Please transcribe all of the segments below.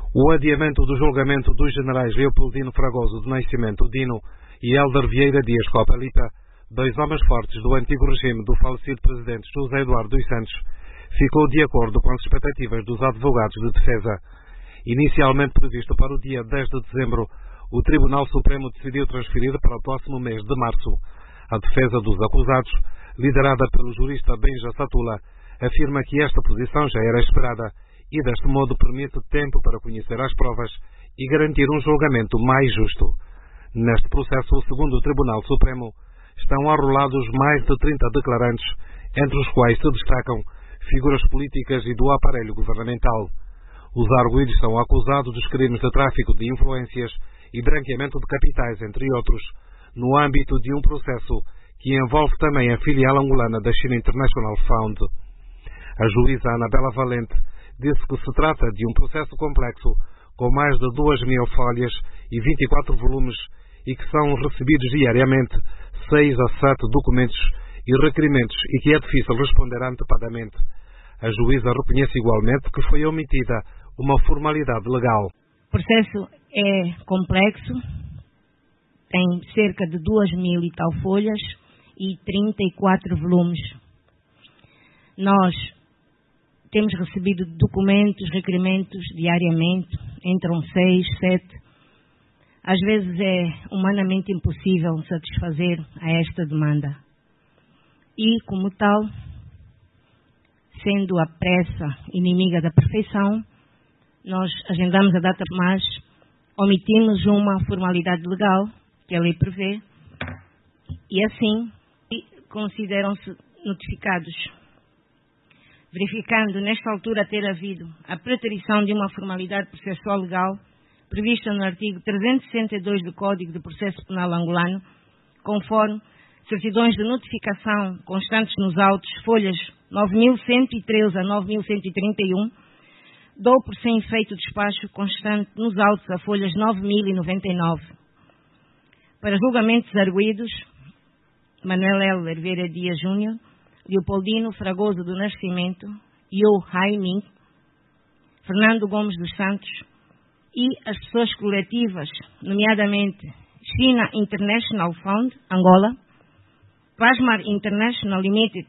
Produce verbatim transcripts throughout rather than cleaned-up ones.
O adiamento do julgamento dos generais Leopoldino Fragoso do Nascimento Dino e Hélder Vieira Dias Copelita, dois homens fortes do antigo regime do falecido presidente José Eduardo dos Santos, ficou de acordo com as expectativas dos advogados de defesa. Inicialmente previsto para o dia dez de dezembro, o Tribunal Supremo decidiu transferir para o próximo mês de março. A defesa dos acusados, liderada pelo jurista Benja Satula, afirma que esta posição já era esperada e deste modo permite tempo para conhecer as provas e garantir um julgamento mais justo. Neste processo, segundo o Tribunal Supremo, estão arrolados mais de trinta declarantes, entre os quais se destacam figuras políticas e do aparelho governamental. Os arguidos são acusados dos crimes de tráfico de influências e branqueamento de capitais, entre outros, no âmbito de um processo que envolve também a filial angolana da China International Fund. A juíza Anabela Valente disse que se trata de um processo complexo, com mais de duas mil folhas e vinte e quatro volumes, e que são recebidos diariamente seis a sete documentos e requerimentos e que é difícil responder antecipadamente. A juíza reconhece igualmente que foi omitida uma formalidade legal. O processo é complexo, tem cerca de duas mil e tal folhas e trinta e quatro volumes. Nós temos recebido documentos, requerimentos diariamente, entram seis, sete. Às vezes é humanamente impossível satisfazer a esta demanda. E, como tal, sendo a pressa inimiga da perfeição, nós agendamos a data, mas omitimos uma formalidade legal que a lei prevê e assim consideram-se notificados. Verificando nesta altura ter havido a preterição de uma formalidade processual legal prevista no artigo trezentos e sessenta e dois do Código de Processo Penal angolano, conforme certidões de notificação constantes nos autos, folhas nove mil cento e treze a nove mil cento e trinta e um, dou por sem efeito despacho constante nos autos a folhas nove mil e noventa e nove. Para julgamentos arguídos, Manuel Hélder Vieira Dias Júnior, Leopoldino Fragoso do Nascimento, Yo Haiming, Fernando Gomes dos Santos e as pessoas coletivas, nomeadamente China International Fund, Angola, Plasmar International Limited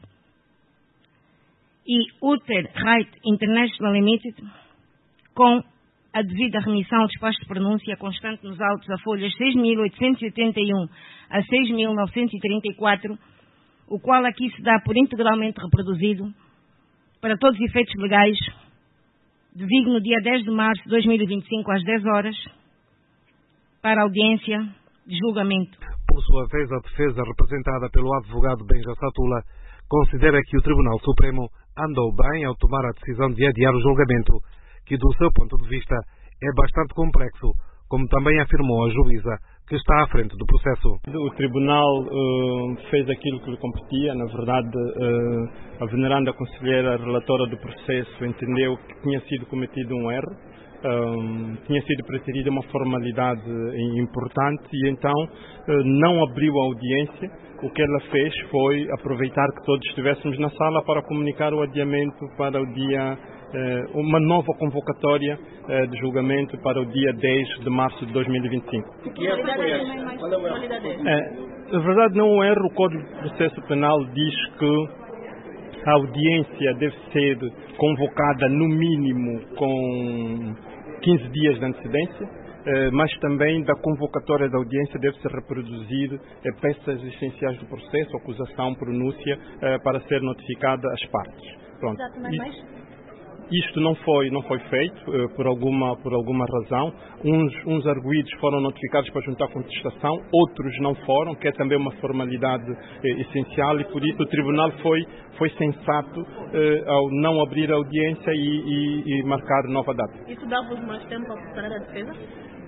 e Uter Right International Limited, com a devida remissão ao despacho de pronúncia constante nos autos a folhas seis mil oitocentos e oitenta e um a seis mil novecentos e trinta e quatro, o qual aqui se dá por integralmente reproduzido, para todos os efeitos legais, designo no dia dez de março de dois mil e vinte e cinco às dez horas, para a audiência de julgamento. Por sua vez, a defesa, representada pelo advogado Benja Satula, considera que o Tribunal Supremo andou bem ao tomar a decisão de adiar o julgamento, que do seu ponto de vista é bastante complexo, como também afirmou a juíza, que está à frente do processo. O Tribunal uh, fez aquilo que lhe competia. Na verdade, uh, a veneranda conselheira relatora do processo entendeu que tinha sido cometido um erro, um, tinha sido preterida uma formalidade importante e então uh, não abriu a audiência. O que ela fez foi aproveitar que todos estivéssemos na sala para comunicar o adiamento para o dia, uh, uma nova convocatória uh, de julgamento para o dia dez de março de dois mil e vinte e cinco. Que erro foi esse? Qual é o erro? É, na verdade, não é um erro. O Código de Processo Penal diz que a audiência deve ser convocada no mínimo com quinze dias de antecedência, mas também da convocatória da audiência deve-se reproduzir peças essenciais do processo, acusação, pronúncia, para ser notificada às partes. Pronto. Isto não foi, não foi feito uh, por, alguma, por alguma razão. Uns, uns arguidos foram notificados para juntar contestação, outros não foram, que é também uma formalidade uh, essencial, e por isso o Tribunal foi, foi sensato uh, ao não abrir a audiência e, e, e marcar nova data. Isso dava-vos mais tempo para preparar a defesa?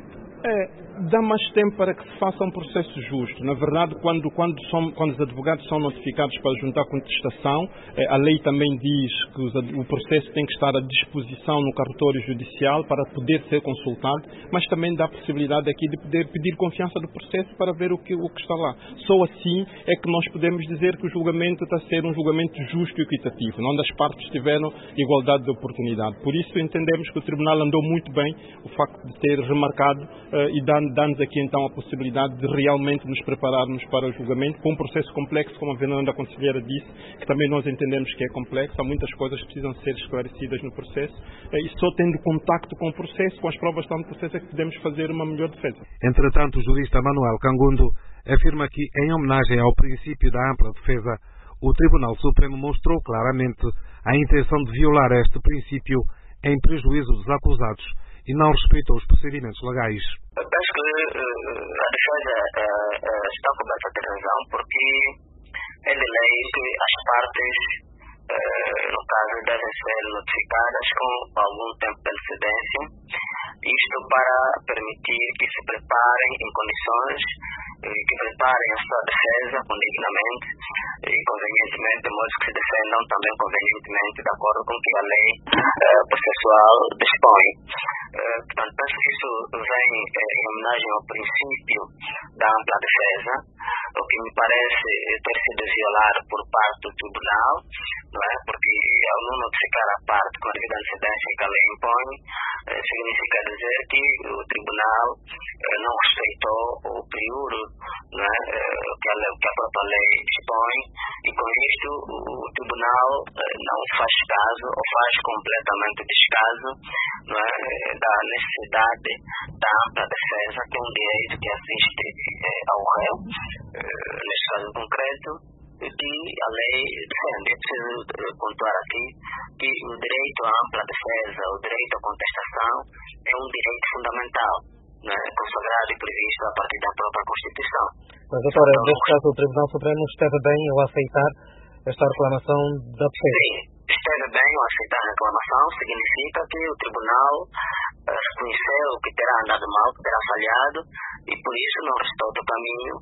É, dá mais tempo para que se faça um processo justo. Na verdade, quando, quando, são, quando os advogados são notificados para juntar contestação, é, a lei também diz que os, o processo tem que estar à disposição no cartório judicial para poder ser consultado, mas também dá a possibilidade aqui de poder pedir confiança do processo para ver o que, o que está lá. Só assim é que nós podemos dizer que o julgamento está a ser um julgamento justo e equitativo, onde as partes tiveram igualdade de oportunidade. Por isso entendemos que o Tribunal andou muito bem o facto de ter remarcado Uh, e dá-nos aqui então a possibilidade de realmente nos prepararmos para o julgamento com um processo complexo, como a Fernanda Conselheira disse, que também nós entendemos que é complexo, há muitas coisas que precisam ser esclarecidas no processo uh, e só tendo contacto com o processo, com as provas que estão no processo, é que podemos fazer uma melhor defesa. Entretanto, o jurista Manuel Cangundo afirma que, em homenagem ao princípio da ampla defesa, o Tribunal Supremo mostrou claramente a intenção de violar este princípio em prejuízo dos acusados e não respeitou os procedimentos legais. Eu penso que uh, a defesa uh, uh, está coberta de razão, porque é de lei que as partes, uh, no caso, devem ser notificadas com algum tempo de antecedência, isto para permitir que se preparem em condições, uh, que preparem a sua defesa condignamente e convenientemente, de modo que se defendam também convenientemente, de acordo com o que a lei uh, processual dispõe. Uh, portanto, penso que isso vem uh, em homenagem ao princípio da ampla defesa, o que me parece ter sido violado por parte do Tribunal, não é? Porque ao não notificar a parte com a devida antecedência que a lei impõe, uh, significa dizer que o Tribunal uh, não respeitou o período, não é? uh, que, a lei, que a própria lei dispõe, e com isto o, o Tribunal uh, não faz caso ou faz completamente descaso, não é? Da necessidade da ampla defesa, que é um direito que assiste eh, ao réu, eh, neste caso concreto, que a lei defende. É preciso eh, pontuar aqui que o direito à ampla defesa, o direito à contestação, é um direito fundamental, né, consagrado e previsto a partir da própria Constituição. Mas, doutora, então, neste caso o Tribunal Supremo esteve bem ao aceitar esta reclamação da defesa? Sim, esteve bem ao aceitar a reclamação, significa que o Tribunal reconheceu que terá andado mal, que terá falhado, e por isso não restou outro caminho,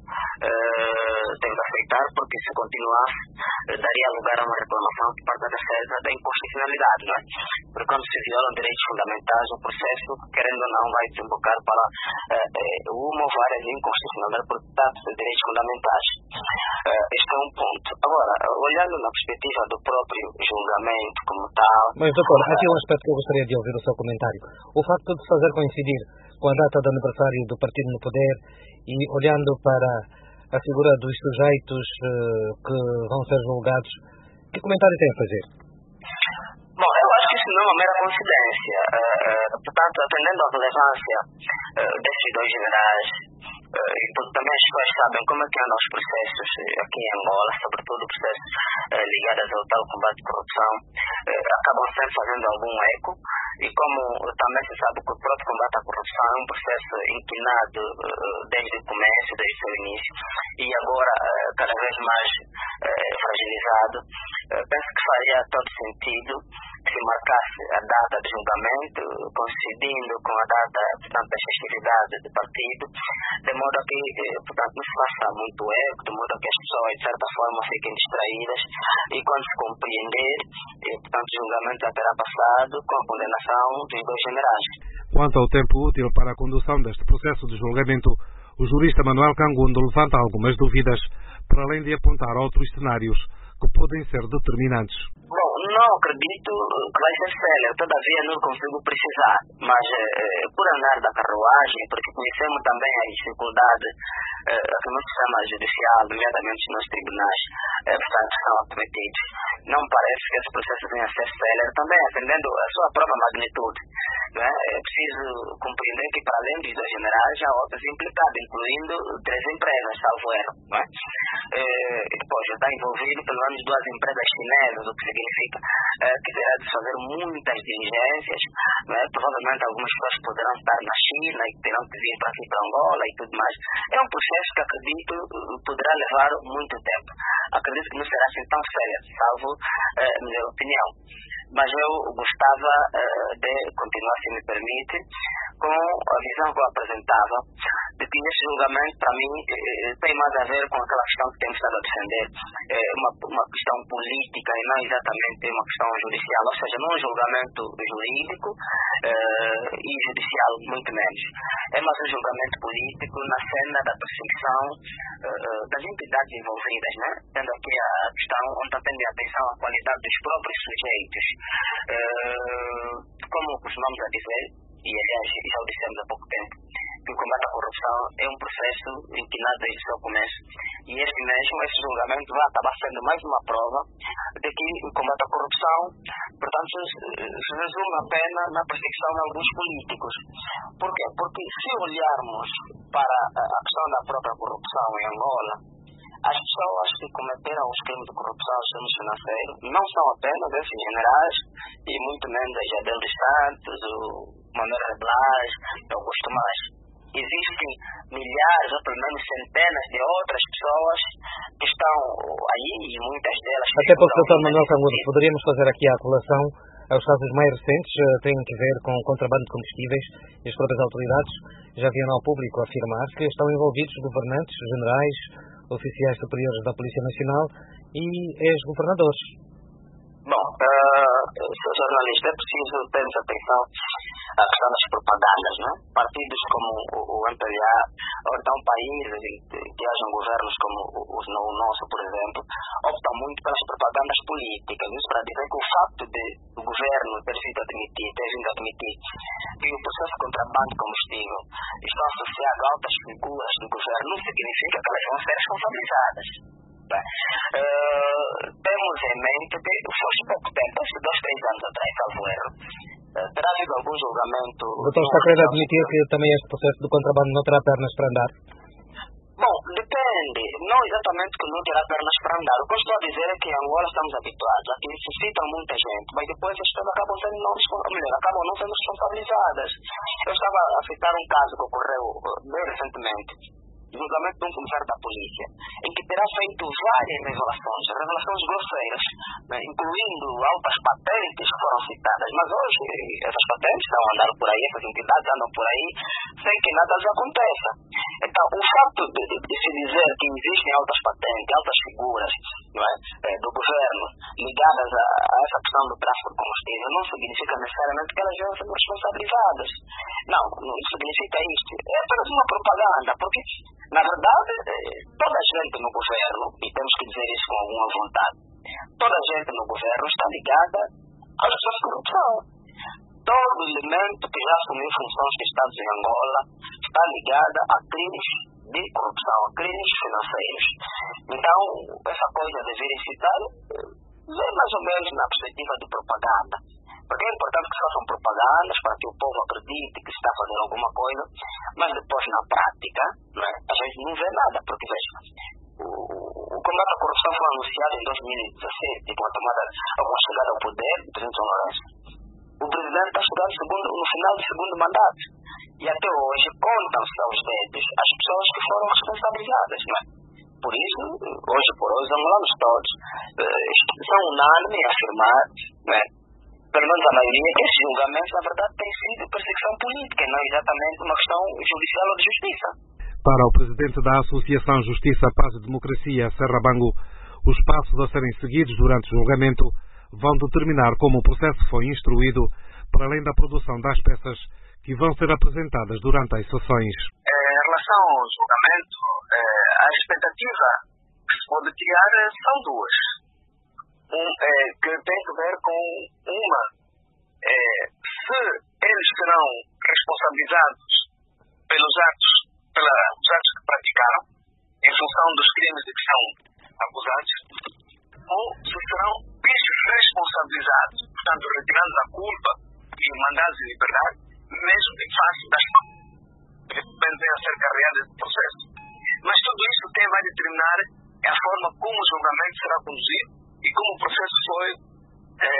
uh, teve de aceitar, porque se continuasse uh, daria lugar a uma reclamação por parte da defesa da inconstitucionalidade, não é? Porque quando se violam direitos fundamentais, o processo, querendo ou não, vai desembocar para uh, uh, uma ou várias inconstitucionalidades por trata de direitos fundamentais. Uh, este é um ponto. Agora, olhando na perspectiva do próprio julgamento como tal... Mas, doutor, aqui é um aspecto que eu gostaria de ouvir o seu comentário. O facto de fazer coincidir com a data do aniversário do partido no poder e olhando para a figura dos sujeitos uh, que vão ser julgados, que comentário tem a fazer? Bom, eu acho que isso não é uma mera coincidência. Uh, uh, portanto, atendendo à relevância uh, desses dois generais, uh, e também as pessoas sabem como é que andam os processos aqui em Angola, sobretudo processos uh, ligados ao tal combate à corrupção, uh, acabam sempre fazendo algum eco. E como também se sabe que o próprio combate à corrupção é um processo inquinado uh, desde o começo, desde o seu início, e agora uh, cada vez mais uh, fragilizado, uh, penso que faria todo sentido que se marcasse a data de julgamento, coincidindo com a data, portanto, das festividades do partido, de modo a que, uh, portanto, não se faça muito eco, de modo a que as pessoas, de certa forma, fiquem distraídas, e quando se compreender, uh, portanto, o julgamento já terá passado com a condenação dos dois generais. Quanto ao tempo útil para a condução deste processo de julgamento, o jurista Manuel Cangundo levanta algumas dúvidas, para além de apontar outros cenários que podem ser determinantes. Bom, não acredito que vai ser célere, todavia não consigo precisar, mas eh, por andar da carruagem, porque conhecemos também a dificuldade eh, que no sistema judicial, nomeadamente nos tribunais, eh, portanto, são acometidos. Não parece que esse processo venha a ser célere, também atendendo a sua própria magnitude. Não é? É preciso compreender que, para além dos dois generais, há outros implicados, incluindo três empresas, salvo erro. Não é? Eh, e depois já está envolvido pelo menos duas empresas chinesas, o que significa eh, que terá de fazer muitas diligências. Não é? Provavelmente algumas pessoas poderão estar na China e terão que vir para aqui, para Angola e tudo mais. É um processo que acredito poderá levar muito tempo. Acredito que não será assim tão sério, salvo eh, minha opinião. Mas eu gostava uh, de continuar, se me permite, com a visão que eu apresentava, de que esse julgamento, para mim, tem mais a ver com aquela questão que temos estado a defender, uma, uma questão política e não exatamente uma questão judicial, ou seja, não um julgamento jurídico e judicial, muito menos. É mais um julgamento político na cena da perseguição das entidades envolvidas, né? Tendo aqui a questão onde atende a atenção à qualidade dos próprios sujeitos. Como costumamos a dizer, e aliás já o dissemos há pouco tempo, que o combate à corrupção é um processo em que nada desde o seu começo. E este mesmo, esse julgamento vai acabar sendo mais uma prova de que o combate à corrupção, portanto, se resume apenas na perseguição de alguns políticos. Por quê? Porque se olharmos para a questão da própria corrupção em Angola, as pessoas que cometeram os crimes de corrupção no sistema financeiro não são apenas esses generais e muito menos a Jadel dos Santos, o Manuel Blas, o Augusto Mais. Existem milhares ou pelo menos centenas de outras pessoas que estão aí e muitas delas... Até porque, doutor Manuel Cangudo, poderíamos fazer aqui a colação aos casos mais recentes, têm que ver com o contrabando de combustíveis e as próprias autoridades já vieram ao público afirmar que estão envolvidos governantes, generais, oficiais superiores da Polícia Nacional e ex-governadores. Bom, uh, senhor jornalista, é preciso termos atenção à questão das propagandas, né? Partidos como o M P L A, ou então países que hajam governos como o nosso, por exemplo, optam muito pelas propagandas políticas. Isso para dizer que o facto de o governo ter sido admitido, ter vindo admitir que o processo de contrabando de combustível está associado a altas figuras do governo, não significa que elas vão ser responsabilizadas. Uh, temos em mente que foi pouco tempo, dois, três anos atrás, salvo erro, uh, terá havido algum julgamento... O doutor está querendo admitir que também este processo do contrabando não terá pernas para andar? Bom, depende. Não exatamente que não terá pernas para andar. O que eu estou a dizer é que em Angola estamos habituados a que se citam muita gente, mas depois as pessoas acabam sendo não, melhor, acabam não sendo responsabilizadas. Eu estava a citar um caso que ocorreu bem recentemente, julgamento de um comissário da polícia, em que terá feito várias revelações, revelações grosseiras, né, incluindo altas patentes que foram citadas, mas hoje essas patentes estão a andar por aí, essas entidades andam por aí, sem que nada lhes aconteça. Então, o fato de, de, de se dizer que existem altas patentes, altas figuras, não é, do governo ligadas a, a essa questão do tráfico de combustível, não significa necessariamente que elas devem ser responsabilizadas. Não, não significa isto. É apenas uma propaganda, porque na verdade, toda a gente no governo, e temos que dizer isso com alguma vontade, toda a gente no governo está ligada às ações de corrupção. Todo elemento que já assumiu funções de Estados em Angola está ligada a crimes de corrupção, a crimes financeiros. Então, essa coisa de virem citar é mais ou menos na perspectiva de propaganda. Porque é importante que se façam propagandas para que o povo acredite que se está fazendo alguma coisa, mas depois na prática, não é? A gente não vê nada, porque veja, o, o combate à corrupção foi anunciado em dois mil e dezessete, com a tomada, com a chegada ao poder do presidente João Lourenço. O presidente está chegando segundo, no final do segundo mandato, e até hoje contam-se aos dedos as pessoas que foram responsabilizadas, não é? Por isso, hoje por hoje, os angolanos todos eh, são unânimes a afirmar, não é? Pelo menos a maioria, que esses julgamentos, na verdade, têm sido perseguição política, não exatamente uma questão judicial ou de justiça. Para o presidente da Associação Justiça, Paz e Democracia, Serra Bangu, os passos a serem seguidos durante o julgamento vão determinar como o processo foi instruído, para além da produção das peças que vão ser apresentadas durante as sessões. Em relação ao julgamento, a expectativa que se pode criar são duas. Um, é, que tem que ver com uma, é, se eles serão responsabilizados pelos atos, pelos atos que praticaram, em função dos crimes de que são acusados, ou se serão responsabilizados, portanto, retirando a culpa e mandados de liberdade, mesmo em face das que pendem a ser carregadas de processo. Mas tudo isso quem vai determinar é a forma como o julgamento será conduzido e como o processo foi, é,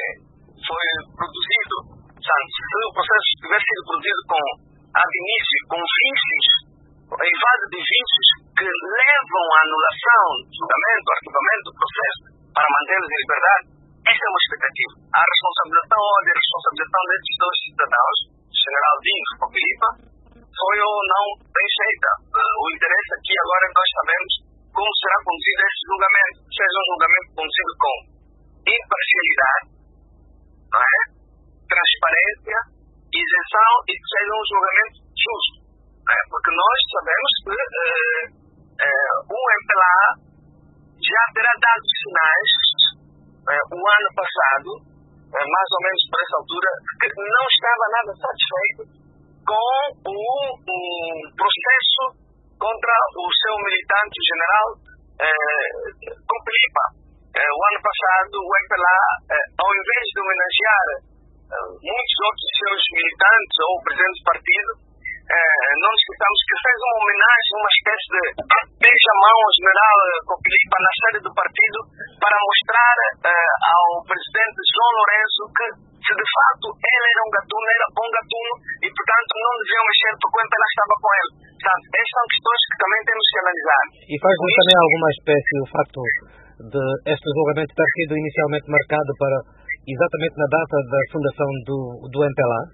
foi produzido. Sabe? Se o processo tivesse sido produzido com ad início, com vícios, em fase de vícios que levam à anulação do julgamento, ao arquivamento do processo, para mantê-los em liberdade, essa é uma expectativa. A responsabilização ou a responsabilização desses dois cidadãos, o general Dino, porque foi ou não bem feita. O interesse aqui agora é que nós sabemos como será conduzido esse julgamento. Seja um julgamento conduzido com imparcialidade, não é? Transparência, isenção e que seja um julgamento justo. Não é? Porque nós sabemos que eh, eh, o M P L A já terá dado sinais eh, o ano passado, eh, mais ou menos por essa altura, que não estava nada satisfeito com o, o processo contra o seu militante general eh, Copelipa. Eh, o ano passado o M P L A, eh, ao invés de homenagear eh, muitos outros seus militantes ou o presidente do partido, eh, não nos esqueçamos que fez uma homenagem, uma espécie de beija-mão ao general Copelipa na sede do partido para mostrar eh, ao presidente João Lourenço que se de fato ele era um gatuno, era bom gatuno e portanto não deviam mexer porque o M P L A estava com ele. Portanto, estas são questões que também temos que analisar. E faz-nos também alguma espécie o facto de este julgamento ter sido inicialmente marcado para exatamente na data da fundação do, do M P L A?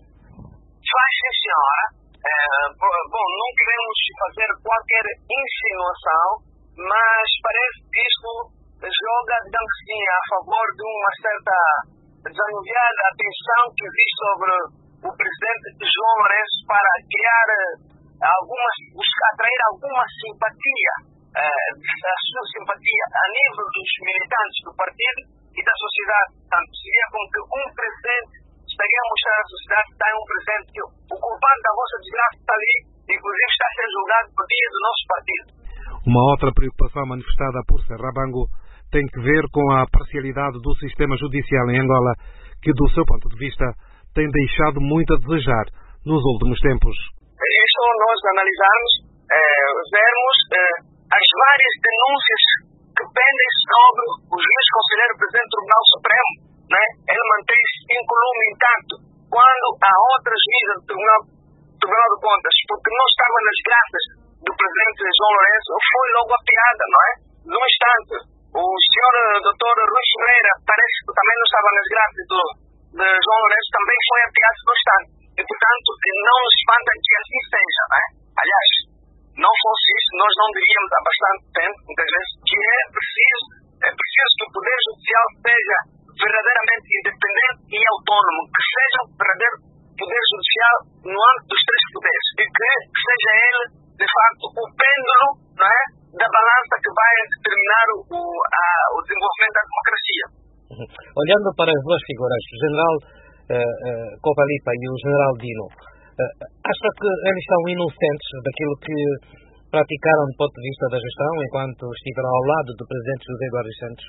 Faz, sim, senhora. É, bom, não queremos fazer qualquer insinuação, mas parece que isto joga, digamos assim, a favor de uma certa desanuviada atenção que existe sobre o presidente João Lourenço para criar alguma, buscar atrair alguma simpatia, eh, a sua simpatia a nível dos militantes do partido e da sociedade. Portanto, seria como que um presidente estaria a mostrar à sociedade que está em um presidente que o culpado da vossa desgraça está ali, inclusive está a ser julgado por dia do nosso partido. Uma outra preocupação manifestada por Serrabango tem que ver com a parcialidade do sistema judicial em Angola, que do seu ponto de vista tem deixado muito a desejar nos últimos tempos. Isso nós analisarmos, eh, vermos eh, as várias denúncias que pendem sobre o juiz conselheiro presidente do Tribunal Supremo, né? Ele mantém-se incolume intacto quando há outras juízas do Tribunal, Tribunal de Contas, porque não estava nas graças do presidente João Lourenço, foi logo a piada, não é? Num instante, o senhor doutor Rui Ferreira parece que também não estava nas graças do, de João Lourenço, também foi a piada no instante. E, portanto, não nos espanta que assim seja, não é? Aliás, não fosse isso, nós não diríamos há bastante tempo, muitas vezes, que é preciso, é preciso que o Poder Judicial seja verdadeiramente independente e autônomo, que seja um verdadeiro Poder Judicial no âmbito dos três poderes e que seja ele, de facto, o pêndulo, não é, da balança que vai determinar o, a, o desenvolvimento da democracia. Uhum. Olhando para as duas figuras, o general uh, uh, Copelipa e o general Dino, uh, acha que eles são inocentes daquilo que praticaram do ponto de vista da gestão enquanto estiveram ao lado do presidente José Eduardo dos Santos?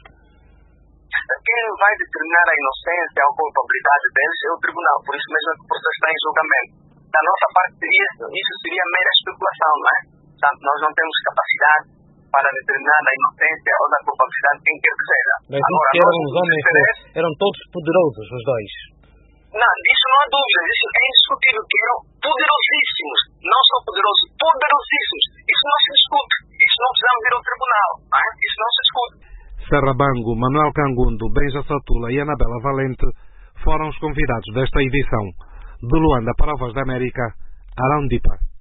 Quem vai determinar a inocência ou a culpabilidade deles é o tribunal, por isso mesmo que o processo está em julgamento. Da nossa parte, seria, isso seria mera especulação, não é? Portanto, nós não temos capacidade para determinar a inocência ou a culpabilidade de quem quer que seja. Mas agora, que eram os homens, interesse... eram todos poderosos, os dois. Não, disso não há dúvida, isso é indiscutível, que eram poderosíssimos, não só poderosos, poderosíssimos. Isso não se discute, isso não precisamos ir ao tribunal, não é? Isso não se discute. Serrabango, Manuel Cangundo, Benja Satula e Anabela Valente foram os convidados desta edição. De Luanda para a Voz da América, Arão Dipa.